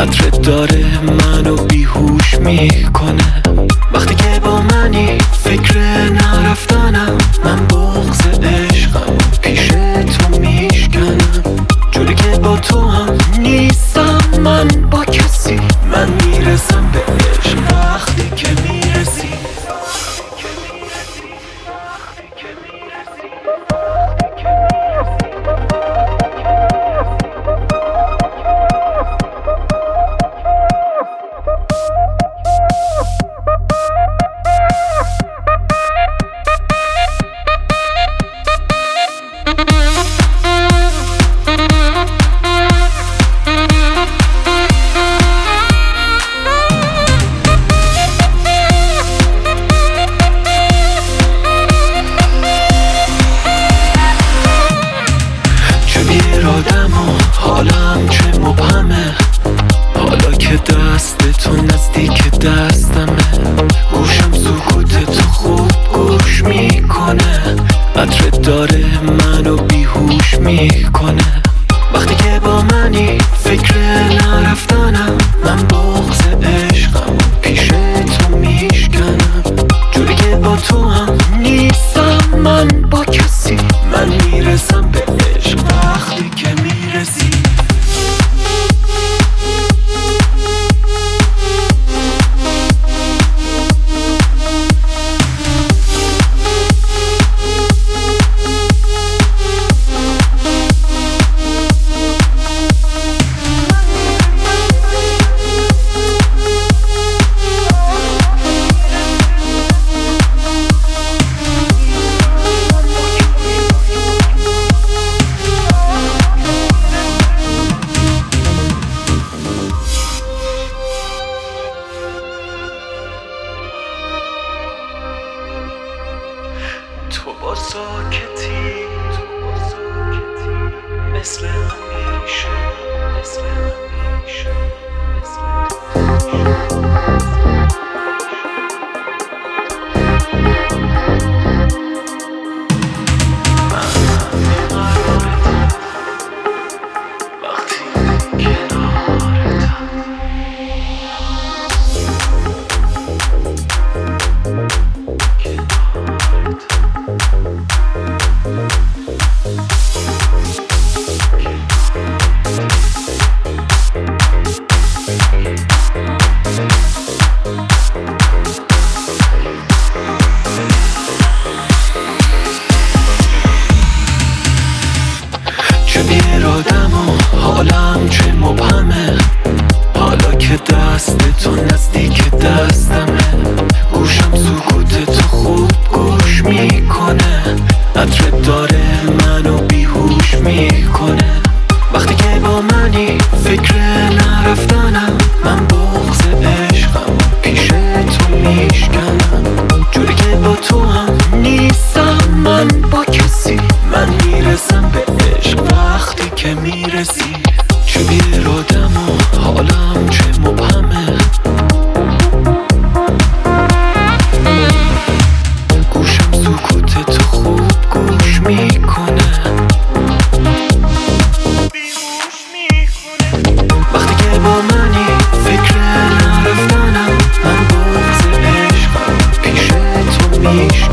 عطرت داره منو بیهوش میکنه. وقتی که با منی فکر نرفتنم، من بغض عشقم پیش تو میشکنم. جوری که با تو هم نیستم من با کسی، من میرسم به عشق وقتی که میرسی. حالم چه مبهمه، حالا که دست تو نزدیک دستمه. گوشم سکوت تو خوب گوش میکنه، عطرت داره منو بیهوش میکنه. وقتی که با منی فکر نرفتنم، من بغض عشقم پیش تو میشکنم. جوری که با تو هم نیستم من با کسی، من میرسم به عشق وقتی که میرسی. تو با ساکتی مثل همیشه، مثل همیشه، حالم چه مبهمه، حالا که دست تو نزدیک دستمه. گوشم سکوت تو خوب گوش میکنه، عطرت داره منو بیهوش میکنه. وقتی که با منی فکر نرفتنم، من بغض عشقم پیش تو میشکنم. جوری که با تو هم نیستم من با کسی، من میرسم به عشق وقتی که میرسی. چه بیرادم و حالم چه مبهمه، گوشم سکوت تو خوب گوش میکنه. وقتی که با منی فکر نرفتنم، من بغض عشقم پیش تو میشکنم.